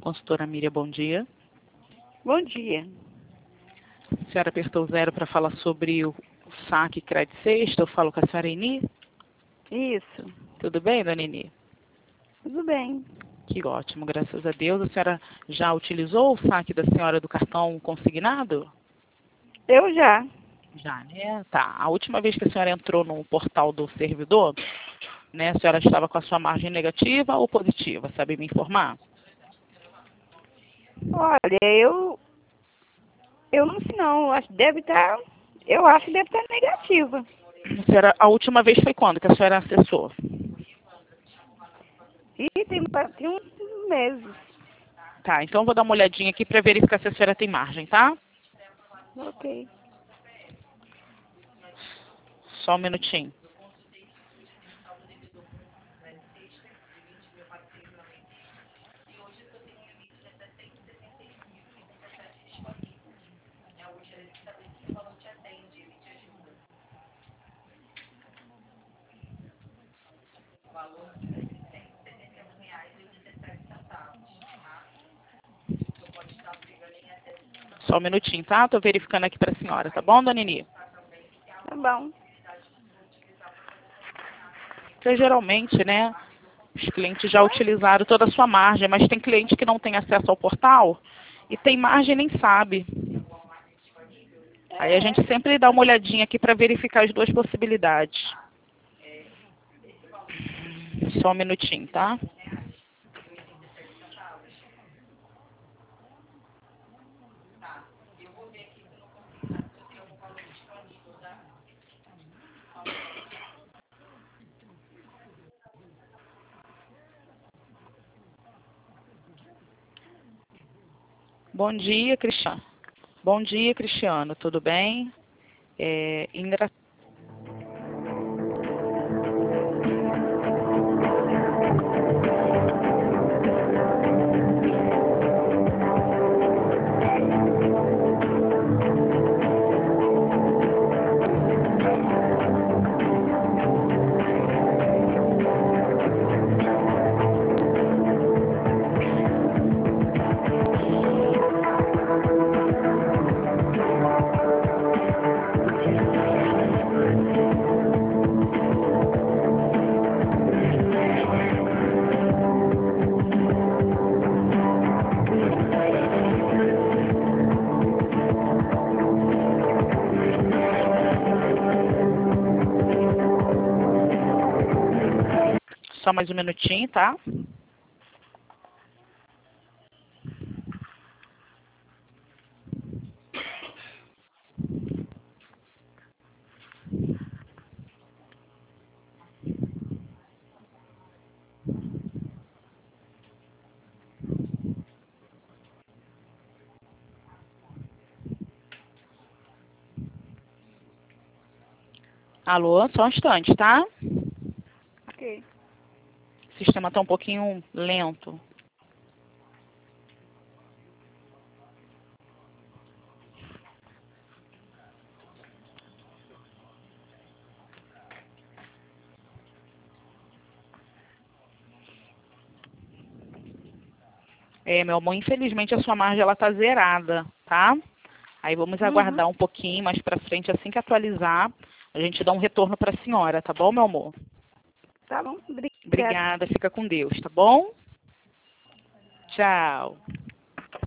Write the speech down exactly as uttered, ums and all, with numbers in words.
Consultora Miriam, bom dia. Bom dia. A senhora apertou zero para falar sobre o saque crédito sexta. Eu falo com a senhora Eni. Isso. Tudo bem, dona Eni? Tudo bem. Que ótimo, graças a Deus. A senhora já utilizou o saque da senhora do cartão consignado? Eu já. Já, né? Tá. A última vez que a senhora entrou no portal do servidor, né, a senhora estava com a sua margem negativa ou positiva? Sabe me informar? Olha, eu... Eu não sei não. Acho que deve estar... Eu acho que deve estar negativa. A senhora, a última vez foi quando que a senhora acessou? E tem, tem uns meses. Tá, então eu vou dar uma olhadinha aqui para verificar se a senhora tem margem, tá? Ok. Só um minutinho. Só um minutinho, tá? Tô verificando aqui para a senhora, tá bom, dona Eni? Tá bom. Porque geralmente, né, os clientes já utilizaram toda a sua margem, mas tem cliente que não tem acesso ao portal e tem margem e nem sabe. Aí a gente sempre dá uma olhadinha aqui para verificar as duas possibilidades. Só um minutinho, tá? Bom dia, Cristiano. Bom dia, Cristiano. Tudo bem? É, engra... Só mais um minutinho, tá? Alô, só um instante, tá? Ok. O sistema tá um pouquinho lento. É, meu amor, infelizmente a sua margem ela tá zerada, tá? Aí vamos Uhum. aguardar um pouquinho mais pra frente, assim que atualizar, a gente dá um retorno pra senhora, tá bom, meu amor? Tá bom. Obrigada. Obrigada, fica com Deus, tá bom? Tchau.